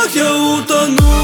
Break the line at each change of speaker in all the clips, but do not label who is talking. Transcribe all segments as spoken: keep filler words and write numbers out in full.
глазах я утону.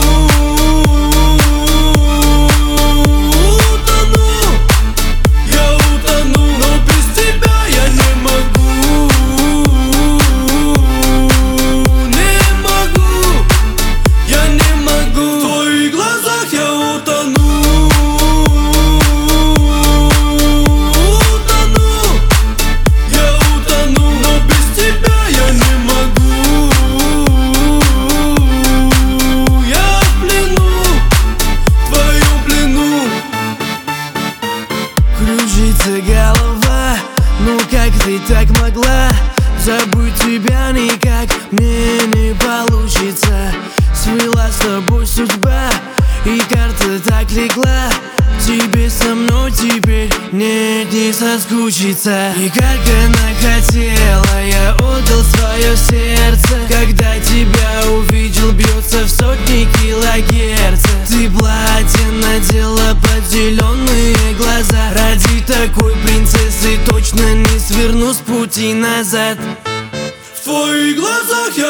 Кружится голова, ну как ты так могла? Забыть тебя никак мне не получится. Свела с тобой судьба, и карта так легла. Тебе со мной теперь нет, не соскучиться. И как она хотела, я отдал свое сердце. Когда тебя увидел, бьется в сотни килогерца. Ты платье надела под зеленые глаза. Ради такой принцессы точно не сверну с пути назад.
В твоих глазах я